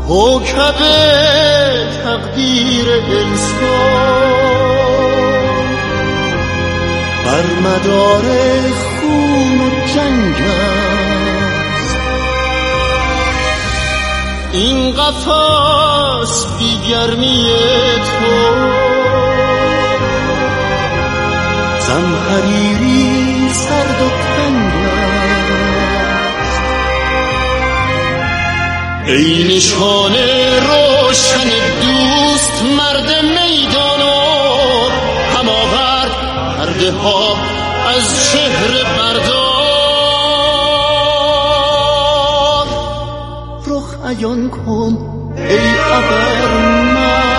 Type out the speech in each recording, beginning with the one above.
کوکب تقدیر انسان بر مدار خون و جنگ است. این قفس بی گرمی تو زمهریری سرد و تنگ است. ای نشان روشن دوست مرد میدانو هماورد پرده ها از چهره بردار. رخ عیان کن ای ابرمرد.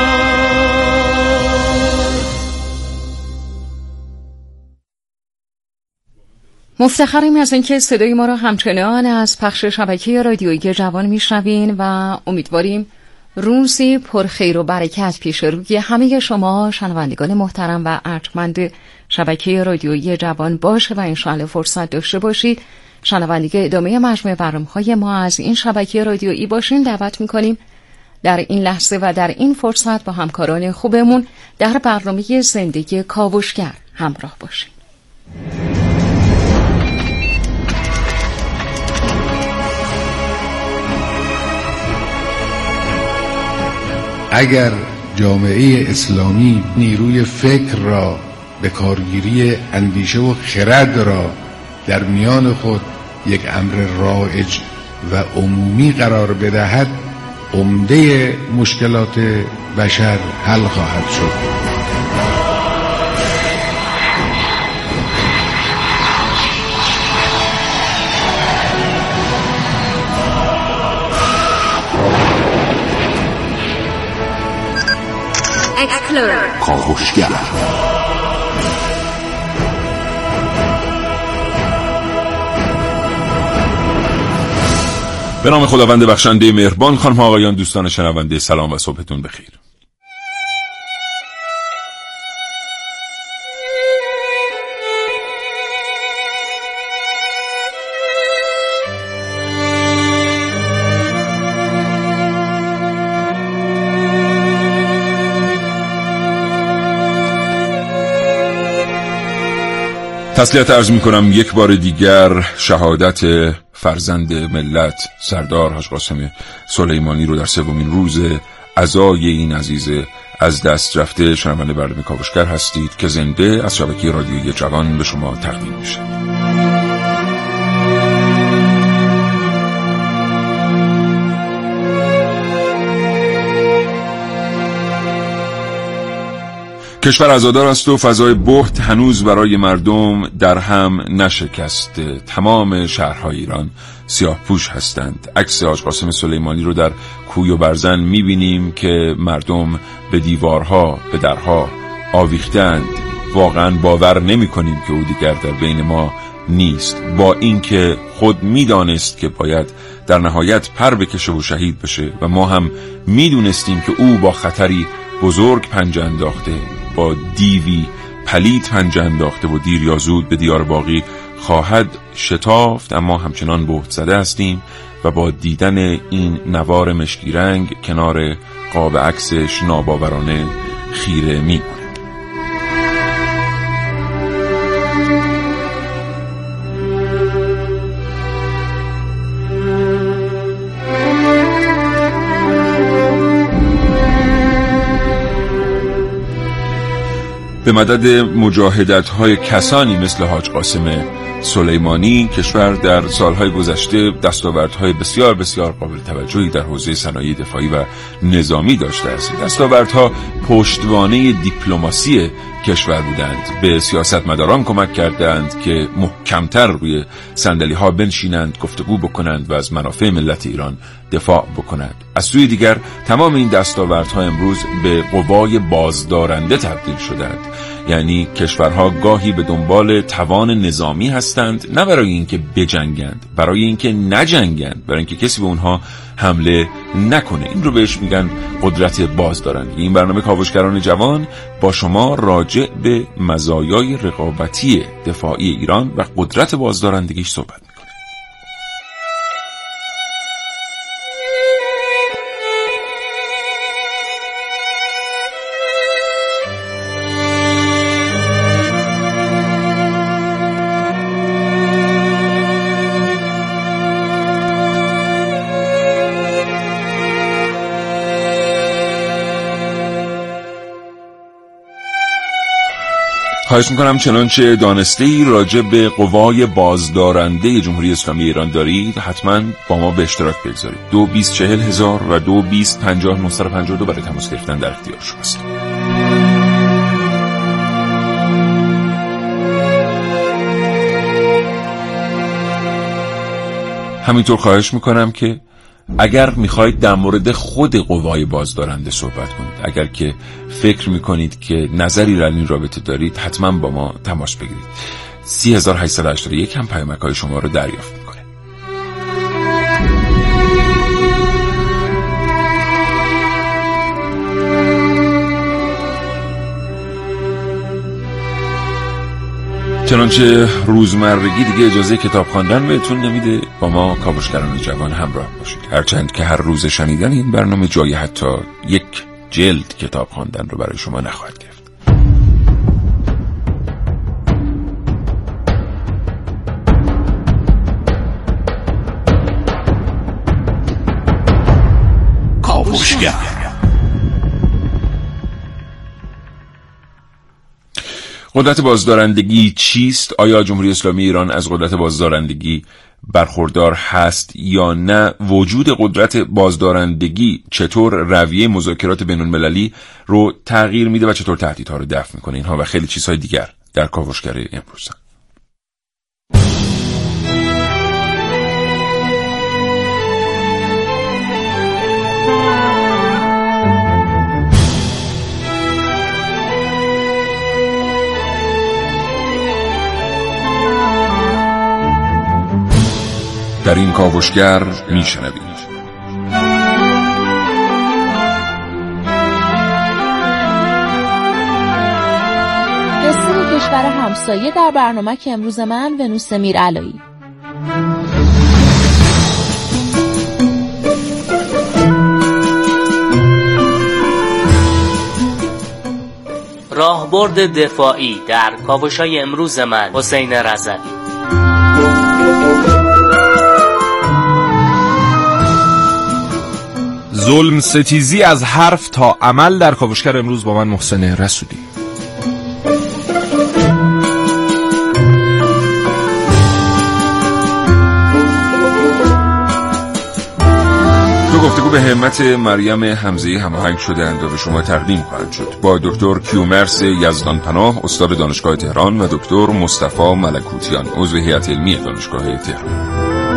مفتخریم از اینکه صدای ما را همچنان از پخش شبکه رادیویی جوان میشنوین و امیدواریم روزی پرخیر و برکت پیش روی همه شما شنوندگان محترم و ارجمند شبکه رادیویی جوان باشه و انشاءالله فرصت داشته باشید شنوندگان ادامه مجموعه برنامه‌های ما از این شبکه رادیویی باشین. دعوت می‌کنیم در این لحظه و در این فرصت با همکاران خوبمون در برنامه زندگی کاوشگر همراه باشین. اگر جامعه اسلامی نیروی فکر را به کارگیری اندیشه و خرد را در میان خود یک امر رایج و عمومی قرار بدهد، عمده مشکلات بشر حل خواهد شد. کاوشگر به نام خداوند بخشنده مهربان. خانم ها آقایان دوستان شنونده، سلام و صبحتون بخیر. تسلیت عرض می کنم یک بار دیگر شهادت فرزند ملت سردار حاج قاسم سلیمانی رو در سومین روز عزای این عزیز از دست رفته شنونده برنامه کاوشگر هستید که زنده از شبکه رادیویی جوان به شما تقدیم میشه. کشور عزادار است و فضای بهت هنوز برای مردم در هم نشکسته. تمام شهرهای ایران سیاه پوش هستند. عکس حاج قاسم سلیمانی رو در کوی و برزن میبینیم که مردم به دیوارها به درها آویختند. واقعا باور نمی کنیم که او دیگر در بین ما نیست، با اینکه خود میدانست که باید در نهایت پر بکشه و شهید بشه و ما هم میدونستیم که او با خطری بزرگ پنجه انداخته، با دیوی پلید پنجه انداخته و دیر یا زود به دیار باقی خواهد شتافت، اما همچنان بهت زده هستیم و با دیدن این نوار مشکی رنگ کنار قاب عکسش ناباورانه خیره میمونیم. به مدد مجاهدت‌های کسانی مثل حاج قاسم سلیمانی کشور در سالهای گذشته دستاوردهای بسیار بسیار قابل توجهی در حوزه صنایع دفاعی و نظامی داشته است. دستاوردها پشتوانه دیپلماسی کشور بودند. به سیاستمداران کمک کردند که محکمتر روی صندلی‌ها بنشینند، گفتگو بکنند و از منافع ملت ایران دفاع بکنند. از سوی دیگر تمام این دستاوردها امروز به قوای بازدارنده تبدیل شدند. یعنی کشورها گاهی به دنبال توان نظامی هستند، نه برای اینکه بجنگند، برای اینکه نجنگند، برای اینکه کسی به اونها حمله نکنه. این رو بهش میگن قدرت بازدارندگی. این برنامه کاوشگران جوان با شما راجع به مزایای رقابتی دفاعی ایران و قدرت بازدارندگیش صحبت میکنه. خواهش میکنم چنانچه دانسته‌ای راجع به قوای بازدارنده جمهوری اسلامی ایران دارید حتما با ما به اشتراک بگذارید. 224000 و 2250 برای تماس گرفتن در اختیار شماست. همینطور خواهش میکنم که اگر میخواید در مورد خود قوای بازدارنده صحبت کنید، اگر که فکر میکنید که نظری در این رابطه دارید، حتما با ما تماس بگیرید. 3881 هم پیامک‌های شما رو دریافت میکنه. چنانچه روزمرگی دیگه اجازه کتاب خواندن بهتون نمیده، با ما کاوشگران جوان همراه باشید. هرچند که هر روز شنیدن این برنامه جای حتی یک جلد کتاب خواندن رو برای شما نخواهد گرفت. کاوشگر. قدرت بازدارندگی چیست؟ آیا جمهوری اسلامی ایران از قدرت بازدارندگی برخوردار هست یا نه؟ وجود قدرت بازدارندگی چطور رویه مذاکرات بین‌المللی رو تغییر میده و چطور تهدیدها رو دفع میکنه؟ اینها و خیلی چیزهای دیگر در کاوشگر امروز. در این کاوشگر میشنوید قصه کشور همسایه در برنامه که امروز من ونوس میرعلایی. راهبرد دفاعی در کاوش‌های امروز من حسین رضوی. ظلم ستیزی از حرف تا عمل در کاوشگر امروز با من محسن رسولی. دو گفتگو به همت مریم حمزه‌ای هماهنگ شده‌اند و به شما تقدیم خواهند شد با دکتر کیومرث یزدان پناه استاد دانشگاه تهران و دکتر مصطفی ملکوتیان عضو هیئت علمی دانشگاه تهران.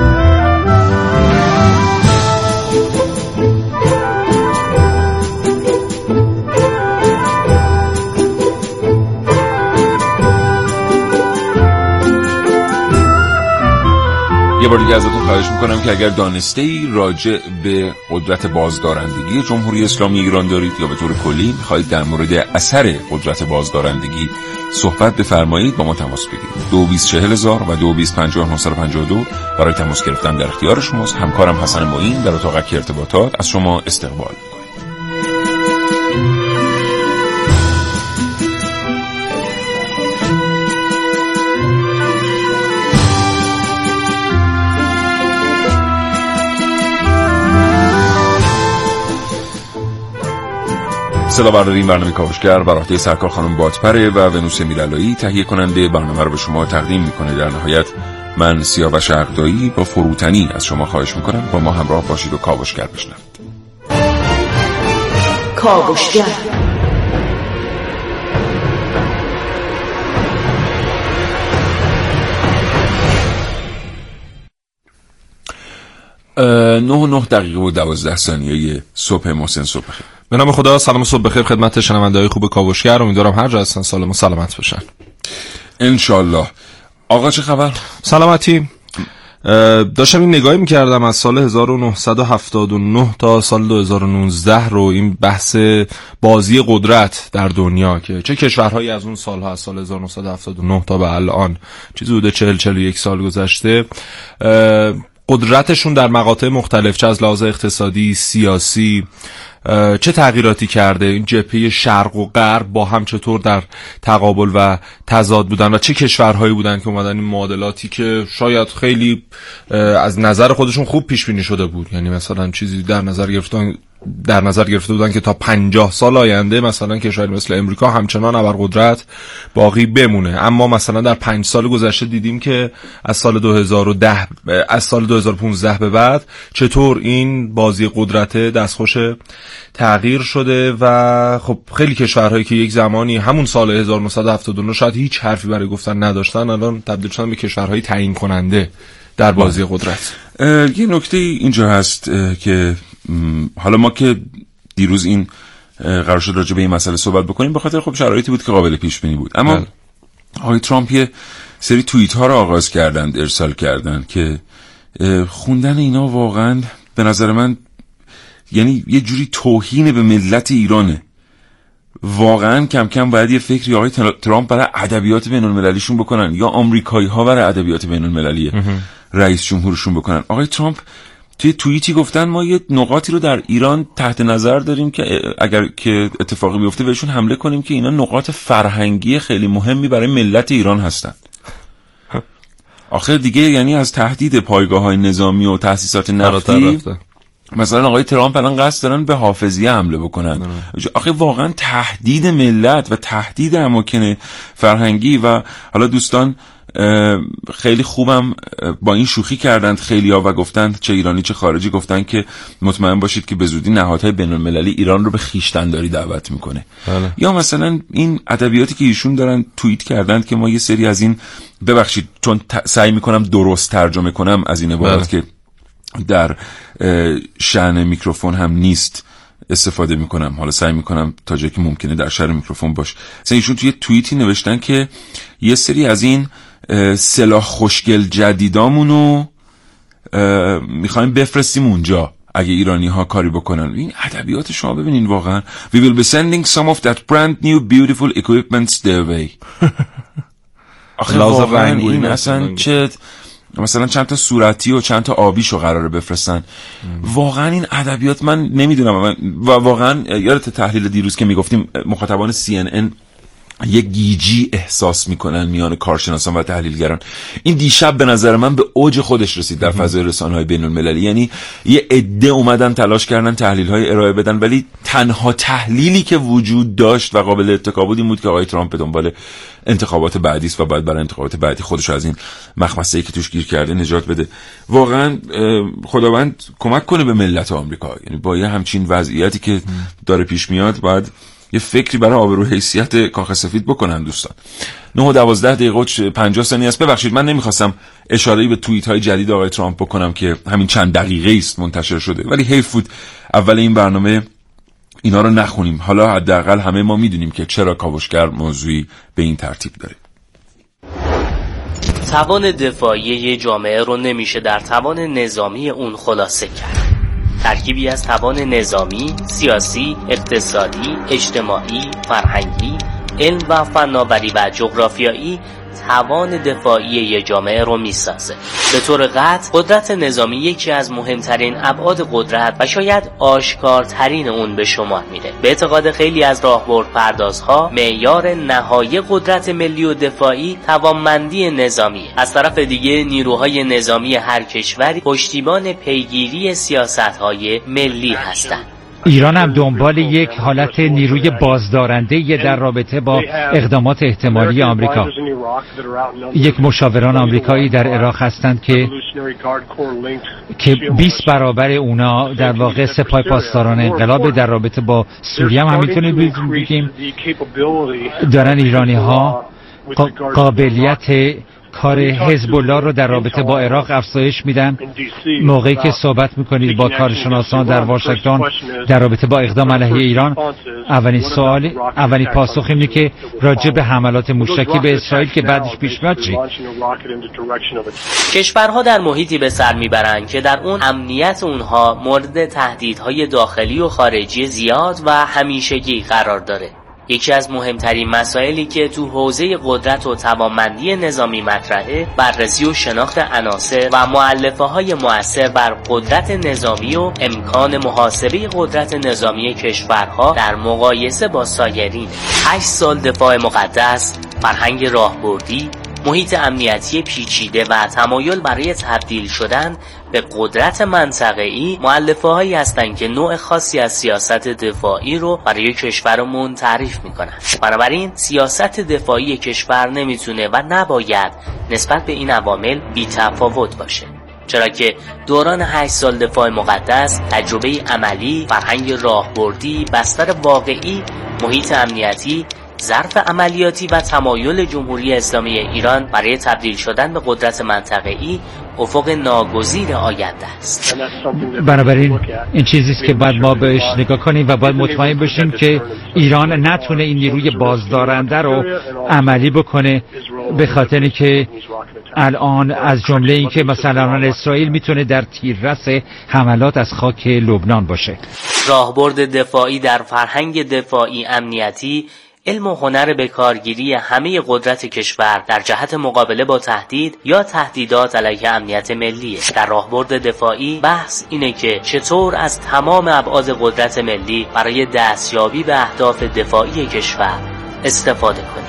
یه بار دیگه ازتون خواهش میکنم که اگر دانسته‌ای راجع به قدرت بازدارندگی جمهوری اسلامی ایران دارید یا به طور کلی میخواهید در مورد اثر قدرت بازدارندگی صحبت بفرمایید، با ما تماس بگیرید. 224000 و 2250 برای تماس گرفتن در اختیار شماست. همکارم حسن معین در اتاق ارتباطات از شما استقبال میکنه. صدا برداری این برنامه کاوشگر بر عهده سرکار خانم باتپره و ونوس میرعلایی تهیه کننده برنامه رو به شما تقدیم میکنه. در نهایت من سیاوش عقدایی با فروتنی از شما خواهش میکنم با ما همراه باشید و کاوشگر بشنوید. کاوشگر. نه دقیقه و 12 ثانیه صبح. محسن صبح بخیر. به نام خدا، سلام صبح بخیر خدمت شنونده‌های خوب کاوشگر. امیدوارم هر جا هستن سالم و سلامت باشن انشالله. آقا چه خبر؟ سلامتی. داشتم این نگاهی میکردم از سال 1979 تا سال 2019 رو، این بحث بازی قدرت در دنیا که چه کشورهایی از اون سالها، از سال 1979 تا به الان چیزی حدود 40-41 سال گذشته، قدرتشون در مقاطع مختلف، چه از لحاظ اقتصادی، سیاسی چه تغییراتی کرده، این جبهه شرق و غرب با هم چطور در تقابل و تضاد بودن و چه کشورهایی بودن که اومدن این معادلاتی که شاید خیلی از نظر خودشون خوب پیش بینی شده بود، یعنی مثلا چیزی در نظر گرفته بودن که تا 50 سال آینده مثلا کشوری مثل امریکا همچنان ابرقدرت باقی بمونه، اما مثلا در 5 سال گذشته دیدیم که از سال 2015 به بعد چطور این بازی قدرت دستخوش تغییر شده و خب خیلی کشورهایی که یک زمانی همون سال 1979 شاید هیچ حرفی برای گفتن نداشتن الان تبدیل شدن به کشورهای تعیین کننده در بازی قدرت. یه نکته اینجا هست که حالا ما که دیروز این قرار شد راجع به این مسئله صحبت بکنیم به خاطر خب شرایطی بود که قابل پیش بینی بود، اما آقای ترامپ یه سری توییت ها رو آغاز کردند، ارسال کردند که خوندن اینا واقعا به نظر من یعنی یه جوری توهین به ملت ایرانه. واقعا کم کم باید یه فکری آقای ترامپ برای ادبیات بین المللیشون بکنن یا آمریکایی ها برای ادبیات بین المللی رئیس جمهورشون بکنن. آقای ترامپ توی توییتی گفتن ما یه نقاطی رو در ایران تحت نظر داریم که اگر که اتفاقی بیفته بهشون حمله کنیم که اینا نقاط فرهنگی خیلی مهمی برای ملت ایران هستن. آخر دیگه یعنی از تهدید پایگاه‌های نظامی و تأسیسات نفتی مثلا آقای ترامپ الان قصد دارن به حافظیه حمله بکنن. آخه واقعا تهدید ملت و تهدید اماکن فرهنگی و حالا دوستان خیلی خوبم با این شوخی کردند خیلیا و گفتند چه ایرانی چه خارجی گفتند که مطمئن باشید که به زودی نهادهای بین‌المللی ایران رو به خویشتن‌داری دعوت میکنه. یا مثلا این ادبیاتی که ایشون دارن توییت کردند که ما یه سری از این ببخشید چون سعی میکنم درست ترجمه کنم از این عبارت که در شأن میکروفون هم نیست استفاده میکنم، حالا سعی میکنم تا جایی که ممکنه در شأن میکروفون باش. مثلا ایشون توی توییتی نوشتن که یه سری از این سلاح خوشگل جدیدامونو میخوایم بفرستیم اونجا اگه ایرانی ها کاری بکنن. این ادبیات شما ببینین واقعا we will be sending some of that brand new beautiful equipments their way. آخه واقعا این اصلا چه مثلا چند تا صورتی و چند تا آبیشو قراره بفرستن. واقعا این ادبیات من نمیدونم و واقعا یادت تحلیل دیروز که میگفتیم مخاطبان CNN یه گیجی احساس میکنن میان کارشناسان و تحلیلگران. این دیشب به نظر من به اوج خودش رسید در فضای رسانه‌های بین‌المللی، یعنی یه عده اومدن تلاش کردن تحلیل‌های ارائه بدن ولی تنها تحلیلی که وجود داشت و قابل اتکا بود این بود که آقای ترامپ به دنبال انتخابات بعدی است و باید برای انتخابات بعدی خودش از این مخمسه‌ای که توش گیر کرده نجات بده. واقعا خداوند کمک کنه به ملت آمریکا، یعنی با یه همچین وضعیتی که داره پیش میاد باید یه فکری برای آبرو حیثیت کاخ سفید بکنن. دوستان 9:12 50 ثانیه است. ببخشید من نمیخواستم اشاره‌ای به توییت های جدید آقای ترامپ بکنم که همین چند دقیقه است منتشر شده، ولی حیف بود اول این برنامه اینا رو نخونیم. حالا حداقل همه ما میدونیم که چرا کاوشگر موضوعی به این ترتیب داره. توان دفاعی یه جامعه رو نمیشه در توان نظامی اون خلاصه کرد. ترکیبی از توان نظامی، سیاسی، اقتصادی، اجتماعی، فرهنگی، علم و فناوری و جغرافیایی توان دفاعی یک جامعه رو میسازه. به طور قطع قدرت نظامی یکی از مهمترین ابعاد قدرت و شاید آشکارترین اون به شمار میره. به اعتقاد خیلی از راهبردپردازها معیار نهایی قدرت ملی و دفاعی توانمندی نظامی. از طرف دیگه نیروهای نظامی هر کشوری پشتیبان پیگیری سیاست‌های ملی هستند. ایران هم دنبال یک حالت نیروی بازدارنده در رابطه با اقدامات احتمالی آمریکا. یک مشاوران آمریکایی در عراق هستند که 20 برابر اونا در واقع سپاه پاسداران انقلاب. در رابطه با سوریه هم همینطوری بگیم دارن ایرانی ها قابلیت کار حزب الله رو در رابطه با عراق افزایش میدن. موقعی که صحبت میکنید با کارشناسان در واشنگتن در رابطه با اقدام علیه ایران، اولین پاسخ اینه که راجع به حملات موشکی به اسرائیل که بعدش پیش میاد چی؟ کشورها در محیطی به سر میبرند که در اون امنیت اونها مورد تهدیدهای داخلی و خارجی زیاد و همیشگی قرار داره. یکی از مهمترین مسائلی که تو حوزه قدرت و توانمندی نظامی مطرحه، بررسی و شناخت عناصر و مؤلفه‌های مؤثر بر قدرت نظامی و امکان محاسبه قدرت نظامی کشورها در مقایسه با سایرین. 8 سال دفاع مقدس، فرهنگ راهبردی، محیط امنیتی پیچیده و تمایل برای تبدیل شدن به قدرت منطقه‌ای مؤلفه‌هایی هستند که نوع خاصی از سیاست دفاعی رو برای کشورمون تعریف می‌کنن. بنابراین سیاست دفاعی کشور نمیتونه و نباید نسبت به این عوامل بی‌تفاوت باشه، چرا که دوران 8 سال دفاع مقدس تجربه عملی، فرهنگ راهبردی، بستر واقعی، محیط امنیتی، ظرف عملیاتی و تمایل جمهوری اسلامی ایران برای تبدیل شدن به قدرت منطقه‌ای افق ناگزیر آینده است. بنابراین این چیزی است که باید ما بهش نگاه کنیم و باید مطمئن بشیم که ایران نتونه این نیروی بازدارنده رو عملی بکنه، به خاطری که الان از جمله این که مثلا اسرائیل میتونه در تیررس حملات از خاک لبنان باشه. راهبرد دفاعی در فرهنگ دفاعی امنیتی، علم و هنر به کارگیری همه قدرت کشور در جهت مقابله با تهدید یا تهدیدات علیه امنیت ملی. در راهبرد دفاعی بحث اینه که چطور از تمام ابعاد قدرت ملی برای دستیابی به اهداف دفاعی کشور استفاده کنیم.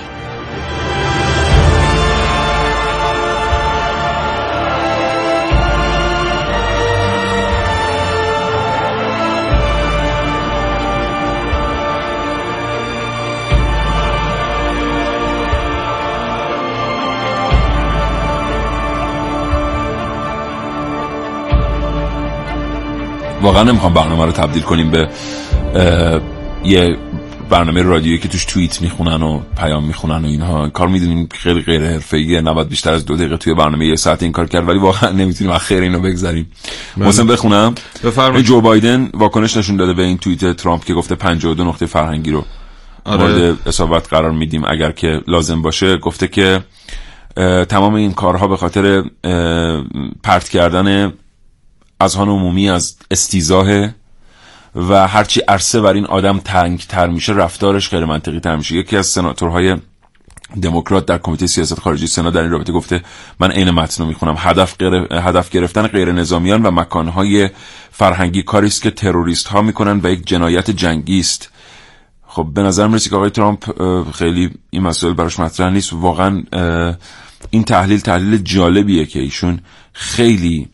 واقعا نمیخوام برنامه رو تبدیل کنیم به یه برنامه رادیویی که توش توییت میخونن و پیام میخونن و اینها. کار میدونیم خیلی غیر حرفه‌ایه، نباید بیشتر از 2 دقیقه توی برنامه 1 ساعت این کار کرد، ولی واقعا نمیتونیم از خیر اینو بگذاریم. مثلا بخونم. بفرمایید. جو بایدن واکنش نشون داده به این توییت ترامپ که گفته 52 نقطه فرهنگی رو مورد اصابت قرار میدیم اگر که لازم باشه. گفته که تمام این کارها به خاطر پرت کردن اذهان عمومی از استیزاه و هرچی عرصه بر این آدم تنگ‌تر میشه رفتارش غیر منطقی تر میشه. یکی از سناتورهای دموکرات در کمیته سیاست خارجی سنا در این رابطه گفته، من عین متن رو میخونم، هدف گرفتن غیر نظامیان و مکانهای فرهنگی کاری است که تروریست ها میکنن و یک جنایت جنگی است. خب به نظر میرسه که آقای ترامپ خیلی این مسئله براش مطرح نیست. واقعا این تحلیل جالبیه که ایشون خیلی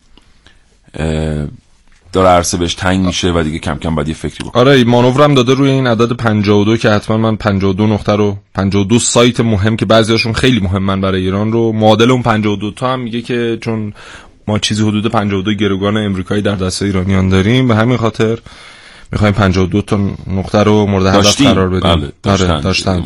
داره عرصه بهش تنگ میشه و دیگه کم کم باید یه فکری بکنه. آره مانورم داده روی این عدد 52 که حتما من 52 نقطه رو 52 سایت مهم که بعضیاشون خیلی مهمن برای ایران رو معادل اون 52 تا هم میگه که چون ما چیزی حدود 52 گروگان امریکایی در دسته ایرانیان داریم به همین خاطر میخوایم 52 تا نقطه رو مورد هدف قرار بدیم. بله داشتن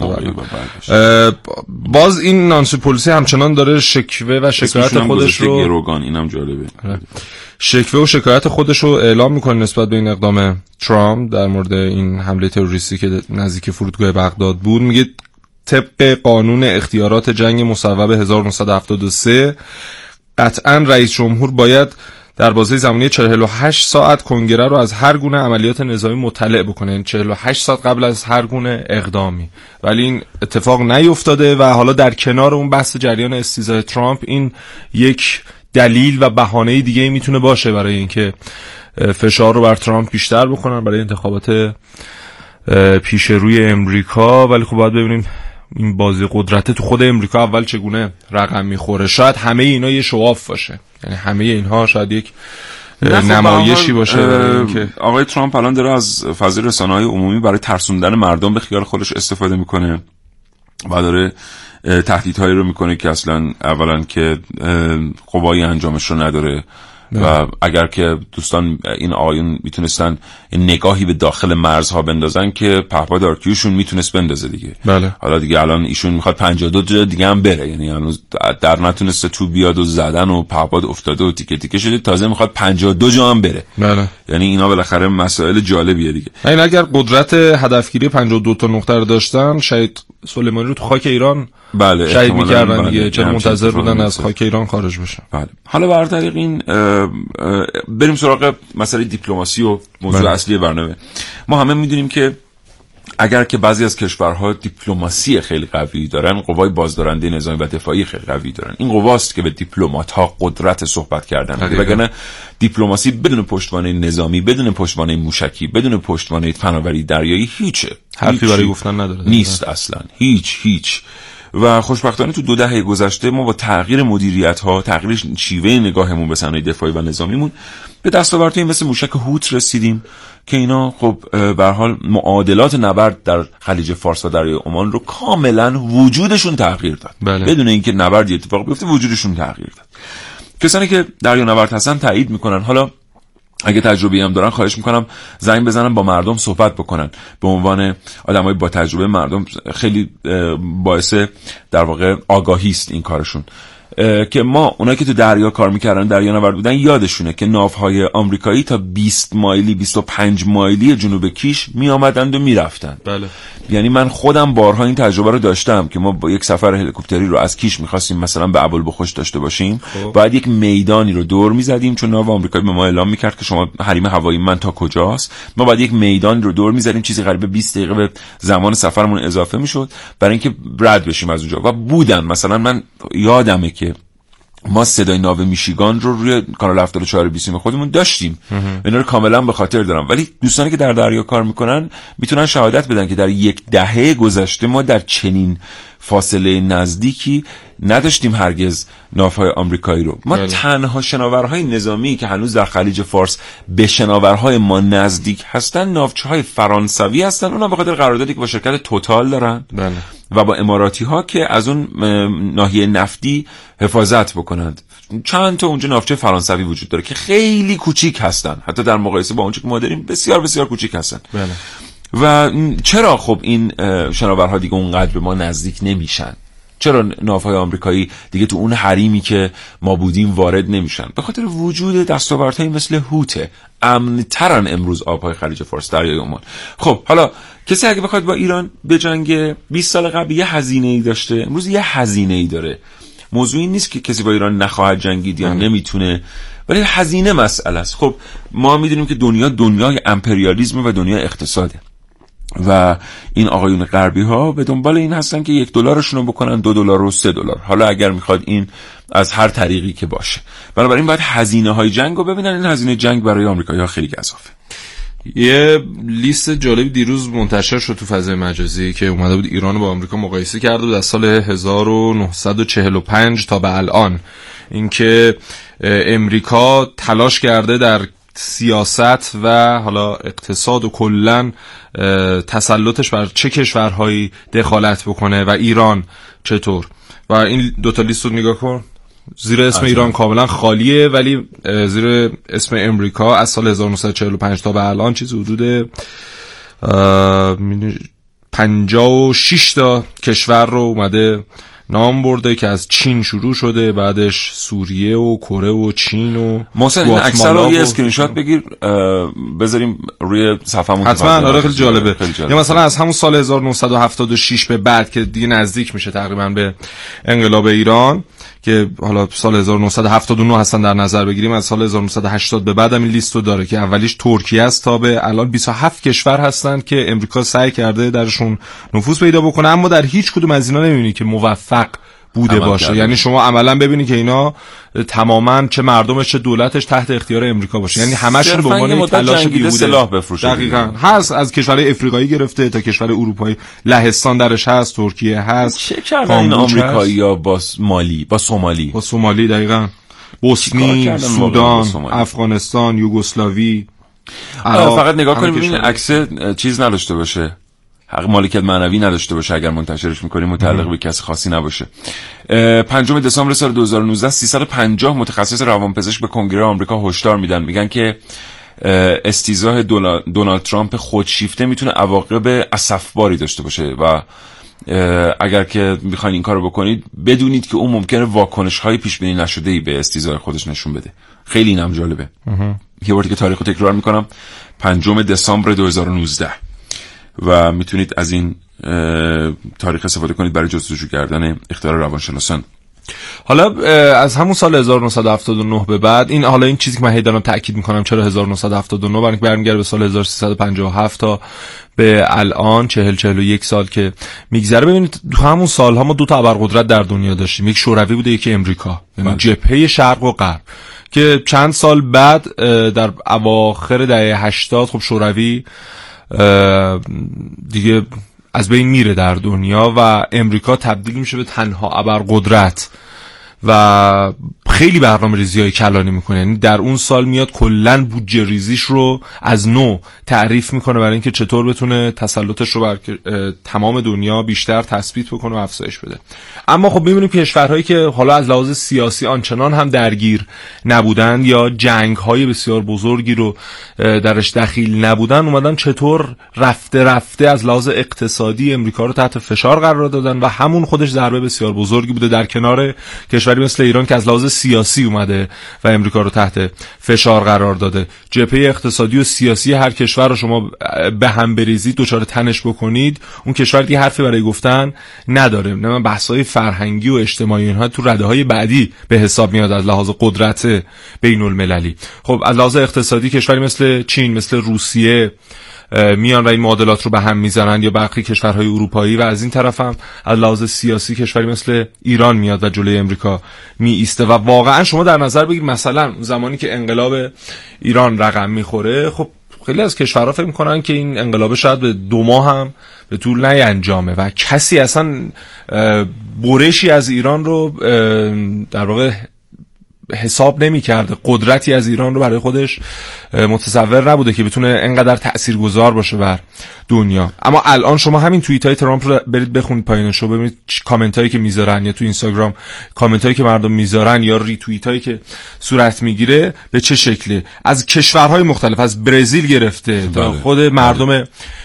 باز این نانسی پولیسی همچنان داره شکوه و شکایت خودش رو گروگان، اینم جالبه. شکوه و شکایت خودش رو اعلام میکنه نسبت به این اقدام ترامپ در مورد این حمله تروریستی که نزدیک فرودگاه بغداد بود. میگه طبق قانون اختیارات جنگ مصوب 1973 قطعا رئیس جمهور باید در بازه زمانی 48 ساعت کنگره رو از هر گونه عملیات نظامی مطلع بکنه، یعنی 48 ساعت قبل از هر گونه اقدامی. ولی این اتفاق نیفتاده و حالا در کنار اون بحث جریان استیزای ترامپ این یک دلیل و بهانه دیگه میتونه باشه برای اینکه فشار رو بر ترامپ بیشتر بکنن برای انتخابات پیش روی امریکا. ولی خب باید ببینیم این بازی قدرت تو خود امریکا اول چگونه رقم میخوره. شاید همه اینا یه شواف باشه، یعنی همه اینها شاید یک نمایشی باشه که آقای ترامپ الان داره از فضای رسانه‌های عمومی برای ترسوندن مردم به خیال خودش استفاده میکنه و داره تهدیدهایی رو میکنه که اصلا اولا که قوای انجامش رو نداره و اگر که دوستان این آقایون میتونستن نگاهی به داخل مرزها بندازن که پهپاد آرکیوشون میتونست بندازه دیگه. بله. حالا دیگه الان ایشون میخواد 52 جا دیگه هم بره، یعنی هنوز در نتونسته تو بیاد و زدن و پهپاد افتاده و تیکه تیکه شده، تازه میخواد 52 جا هم بره. بله. یعنی اینا بالاخره مسائل جالبیه دیگه. این اگر قدرت هدفگیری 52 تا نقطه رو داشتن شاید سلیمانی رو تو خاک ایران بله شاید می‌کردن دیگه، چون منتظر بودن از خاک ایران خارج بشن. بله. حالا بر طریق این بریم سراغ مسئله دیپلماسی و موضوع اصلی برنامه. ما همه میدونیم که اگر که بعضی از کشورها دیپلماسی خیلی قوی دارن، قوای بازدارنده نظامی و دفاعی خیلی قوی دارن، این قواست که به دیپلمات‌ها قدرت صحبت کردن. وگرنه دیپلماسی بدون پشتوانه نظامی، بدون پشتوانه موشکی، بدون پشتوانه فناوری دریایی هیچه، حرفی برای گفتن نداره، نیست اصلا، هیچ. و خوشبختانه تو 2 دهه گذشته ما با تغییر مدیریت‌ها، تغییر شیوه نگاهمون به صنایع دفاعی و نظامیمون به دستاوردهایی مثل موشک هوت رسیدیم که اینا خب به هر حال معادلات نبرد در خلیج فارس و دریای عمان رو کاملا وجودشون تغییر داد. بدون اینکه نبردی اتفاق بیفته وجودشون تغییر داد. کسانی که دریانورد هستن تایید میکنن. حالا اگه تجربه‌ای هم دارن خواهش میکنم زنگ بزنن، با مردم صحبت بکنن. به عنوان آدمای با تجربه، مردم خیلی باعث در واقع آگاهی است این کارشون، که ما اونایی که تو دریا کار میکردن، دریانورد بودن، یادشونه که ناوهای آمریکایی تا 20 مایلی 25 مایلی جنوب کیش میآمدند و میرفتند. بله. یعنی من خودم بارها این تجربه رو داشتم که ما با یک سفر هلیکوپتری رو از کیش می‌خواستیم مثلا به ابوالبخش داشته باشیم، باید یک میدانی رو دور می‌زدیم، چون ناو آمریکایی به ما اعلام می‌کرد که شما حریم هوایی من تا کجاست. ما باید یک میدانی رو دور می‌زدیم، چیزی قریب 20 دقیقه به زمان سفرمون اضافه می‌شد برای اینکه رد بشیم از اونجا. و بودن مثلا من یادمه که ما صدای ناو میشیگان رو روی کانال 74 بیسیم خودمون داشتیم. اینا رو کاملا به خاطر دارم. ولی دوستانی که در دریا کار میکنن میتونن شهادت بدن که در 10 دهه گذشته ما در چنین فاصله نزدیکی نداشتیم هرگز ناوهای آمریکایی رو. ما تنها شناورهای نظامی که هنوز در خلیج فارس به شناورهای ما نزدیک هستن ناوچه‌های فرانسوی هستن، اونها به خاطر قراردادی که با شرکت توتال دارن و با اماراتی ها که از اون ناحیه نفتی حفاظت بکنند. چند تا اونجا ناوچه فرانسوی وجود داره که خیلی کوچیک هستن، حتی در مقایسه با اونچه که ما داریم بسیار بسیار کوچیک هستن. و چرا خب این شناورها دیگه اونقدر به ما نزدیک نمیشن؟ چرا ناوهای آمریکایی دیگه تو اون حریمی که ما بودیم وارد نمیشن؟ به خاطر وجود دستاوردهایی مثل هوته. امن‌ترن امروز آبهای خلیج فارس، دریای عمان. خب حالا کسی اگه بخواد با ایران بجنگه 20 سال قبل یه هزینه‌ای داشته، امروز یه هزینه‌ای داره. موضوع این نیست که کسی با ایران نخواهد جنگید یا نمیتونه، ولی هزینه مسئله است. خب ما میدونیم که دنیای امپریالیسم و دنیای اقتصاده و این آقایون غربی ها به دنبال این هستن که $1 رو بکنن $2 و $3. حالا اگر میخواد این از هر طریقی که باشه، بنابراین باید هزینه های جنگ رو ببینن. این هزینه جنگ برای آمریکایی ها خیلی گزافه. یه لیست جالبی دیروز منتشر شد تو فضای مجازی که اومده بود ایران با آمریکا مقایسه کرده بود از سال 1945 تا به الان. اینکه امریکا تلاش کرده در سیاست و حالا اقتصاد و کلن تسلطش بر چه کشورهایی دخالت بکنه و ایران چطور. و این دوتا لیست رو نگاه کن، زیر اسم ایران کاملا خالیه، ولی زیر اسم امریکا از سال 1945 تا به الان چیزی حدود 56 تا کشور رو اومده نام برده که از چین شروع شده، بعدش سوریه و کره و چین و محسن این اکثر رو یه اسکرین شات بگیر بذاریم روی صفحمون. حتما. آره خیلی جالبه. یا مثلا از همون سال 1976 به بعد که دیگه نزدیک میشه تقریبا به انقلاب ایران، که حالا سال 1979 هستن در نظر بگیریم، از سال 1980 به بعد هم این لیست رو داره که اولیش ترکیه است تا به الان 27 کشور هستن که امریکا سعی کرده درشون نفوذ پیدا بکنه، اما در هیچ کدوم از اینا نمیبینی که موفق بوده باشه. یعنی شما عملا ببینی که اینا تماما چه مردمش چه دولتش تحت اختیار امریکا باشه، یعنی همشون به عنوان تلاش بیهوده سلاح بفروشه. دقیقاً هست، از کشورهای افریقایی گرفته تا کشور اروپایی، لهستان درش هست، ترکیه هست. چه کردن این آمریکایی‌ها با مالی، با سومالی دقیقاً، بوسنی، سودان، افغانستان، یوگسلاوی. فقط نگاه کنیم ببینید عکس چیز نداشته باشه، حق مالکیت معنوی نداشته باشه، اگر منتشرش میکنیم متعلق به کسی خاصی نباشه. 5 دسامبر سال 2019 350 متخصص روانپزشک به کنگره آمریکا هشدار میدن، میگن که استیضاح دونالد ترامپ خودشیفته میتونه عواقب اسفباری داشته باشه و اگر که میخواین این کارو بکنید بدونید که اون ممکنه واکنش‌های پیش بینی نشده‌ای به استیضاح خودش نشون بده. خیلی اینم جالبه. یه بار که تاریخو تکرار میکنم، 5 دسامبر 2019 و میتونید از این تاریخ استفاده کنید برای جستجو کردن اختیار روانشناسان. حالا از همون سال 1979 به بعد این چیزی که من هی دارم تاکید میکنم چرا 1979 برای برمیگرده به سال 1357 تا به الان 41 سال که میگذره. ببینید تو همون سالها ما دو تا ابرقدرت در دنیا داشتیم، یک شوروی بوده یکی امریکا، یعنی جبهه شرق و غرب، که چند سال بعد در اواخر دهه 80 خب شوروی دیگه از بین میره در دنیا و امریکا تبدیل میشه به تنها ابرقدرت و خیلی برنامه‌ریزی‌های کلانی میکنه. یعنی در اون سال میاد کلاً بودجه ریزیش رو از نو تعریف میکنه برای اینکه چطور بتونه تسلطش رو بر تمام دنیا بیشتر تثبیت بکنه و افزایش بده. اما خب میبینیم کشورهایی که حالا از لحاظ سیاسی آنچنان هم درگیر نبودن یا جنگ‌های بسیار بزرگی رو درش دخیل نبودن اومدن چطور رفته از لحاظ اقتصادی امریکا رو تحت فشار قرار دادن و همون خودش ضربه بسیار بزرگی بوده در کنار کشوری مثل ایران که از لحاظ سیاسی اومده و امریکا رو تحت فشار قرار داده. جبهه اقتصادی و سیاسی هر کشور رو شما به هم بریزید دچار تنش بکنید، اون کشور دیگه حرفی برای گفتن نداره. نه بحث‌های فرهنگی و اجتماعی اینها تو رده‌های بعدی به حساب میاد از لحاظ قدرت بین‌المللی. خب از لحاظ اقتصادی کشوری مثل چین، مثل روسیه میان و این معادلات رو به هم میزنن یا بقیه کشورهای اروپایی، و از این طرف هم از لحاظ سیاسی کشوری مثل ایران میاد و جلوی امریکا می ایسته. و واقعا شما در نظر بگید مثلا زمانی که انقلاب ایران رقم میخوره، خب خیلی از کشورها فکر میکنن که این انقلاب شاید به 2 ماه هم به طول نینجامه و کسی اصلا برشی از ایران رو در واقع حساب نمی کرده، قدرتی از ایران رو برای خودش متصور نبوده که بتونه انقدر تاثیرگذار باشه بر دنیا. اما الان شما همین توییت های ترامپ رو برید بخونید پایینش رو، ببینید کامنت هایی که میذارن یا تو اینستاگرام کامنت هایی که مردم میذارن یا ریتوییت هایی که صورت میگیره به چه شکله. از کشورهای مختلف، از برزیل گرفته تا خود مردم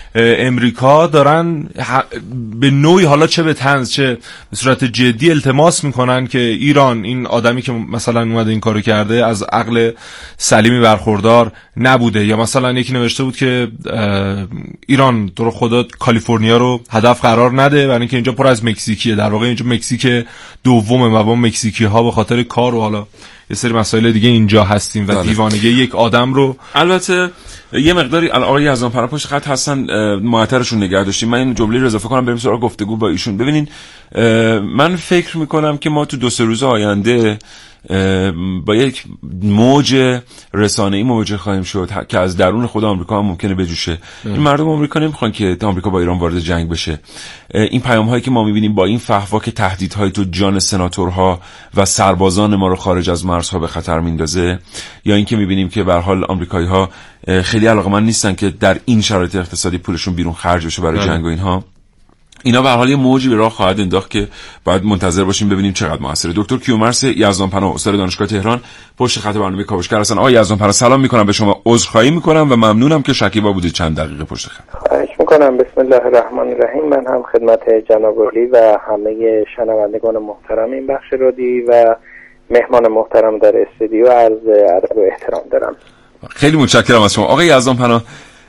امریکا دارن به نوعی حالا چه به طنز چه به صورت جدی التماس میکنن که ایران، این آدمی که مثلا اومده این کارو کرده، از عقل سلیمی برخوردار نبوده. یا مثلا یکی نوشته بود که ایران تو رو خدا کالیفرنیا رو هدف قرار نده برای اینکه اینجا پر از مکزیکیه. در واقع اینجا مکزیک دومه و با مکزیکی ها به خاطر کار و حالا یه سری مسائل دیگه اینجا هستیم و دیوانگی یک آدم رو. البته یه مقداری آقای یزدانپنا پشت خط هستن، معطرشون نگه داشتیم. من این جمله رو اضافه کنم بریم سراغ گفتگو با ایشون. ببینین من فکر میکنم که ما تو 2-3 روز آینده با یک موج رسانه‌ای مواجه خواهیم شد که از درون خود آمریکا هم ممکنه بجوشه. این مردم آمریکا نمیخوان که آمریکا با ایران وارد جنگ بشه. این پیام‌هایی که ما می‌بینیم با این فحوا که تهدیدهای تو جان سناتورها و سربازان ما رو خارج از مرزها به خطر میندازه، یا اینکه می‌بینیم که به هر حال آمریکایی‌ها خیلی علاقه‌مند نیستن که در این شرایط اقتصادی پولشون بیرون خرج بشه برای جنگ و اینها، اینا به هر حال یه موجی به راه خواهد انداخت که باید منتظر باشیم ببینیم چقدر موثره. دکتر کیومرث یزدانپنا، استاد دانشگاه تهران، پشت خط برنامه کاوشگر هستن. آقای یزدانپنا سلام میکنم به شما، عذرخواهی میکنم و ممنونم که شکیبا بودید چند دقیقه پشت خط. خواهش میکنم. بسم الله الرحمن الرحیم. من هم خدمت جناب علی و همه شنوندگان محترم این بخش رادیویی و مهمان محترم در استودیو عرض ادب و احترام دارم. خیلی متشکرم از شما. آقای یزدانپنا،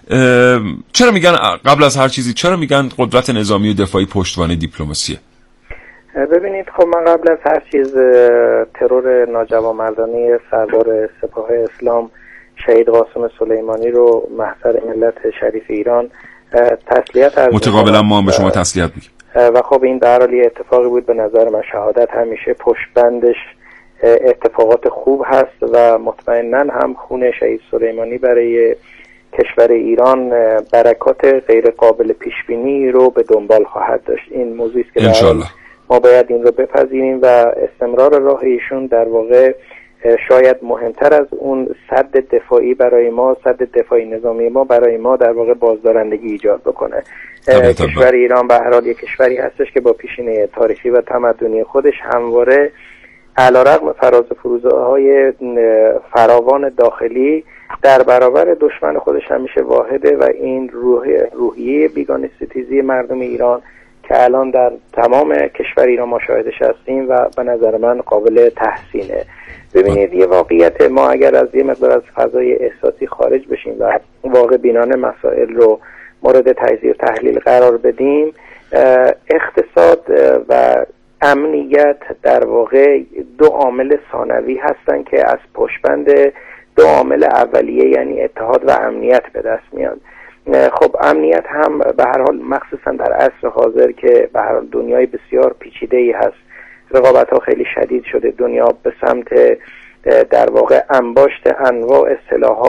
چرا میگن قبل از هر چیزی چرا میگن قدرت نظامی و دفاعی پشتوانه دیپلماسیه؟ ببینید، خب من قبل از هر چیز ترور ناجوانمردانه سربار سپاه اسلام شهید قاسم سلیمانی رو محضر ملت شریف ایران تسلیت عرض متقابلا ما هم به شما تسلیت میگیم. و خب این در حال اتفاقی بود به نظر من. شهادت همیشه پشتبندش اتفاقات خوب هست و مطمئناً هم خون شهید سلیمانی برای کشور ایران برکات غیر قابل پیش بینی رو به دنبال خواهد داشت. این موضوعی است که انشالله ما باید این رو بپذیریم و استمرار راه ایشون در واقع شاید مهمتر از اون سد دفاعی برای ما، سد دفاعی نظامی ما برای ما در واقع بازدارندگی ایجاد بکنه. کشور ایران به هر حال یک کشوری هستش که با پیشینه تاریخی و تمدنی خودش همواره علیرغم فراز و فروزهای فراوان داخلی در برابر دشمن خودش همیشه واحده و این روحیه بیگانه ستیزی مردم ایران که الان در تمام کشور ایران ما شاهدش هستیم و به نظر من قابل تحسینه. ببینید، یه واقعیت، ما اگر از یه مقدار از فضای احساسی خارج بشیم و واقع بینانه مسائل رو مورد تجزیه و تحلیل قرار بدیم، اقتصاد و امنیت در واقع دو عامل ثانوی هستن که از پشتبند دو عامل اولیه یعنی اتحاد و امنیت به دست میاد. خب امنیت هم به هر حال مخصوصا در عصر حاضر که به هر حال دنیای بسیار پیچیده‌ای هست، رقابت‌ها خیلی شدید شده، دنیا به سمت در واقع انباشت انواع سلاح‌ها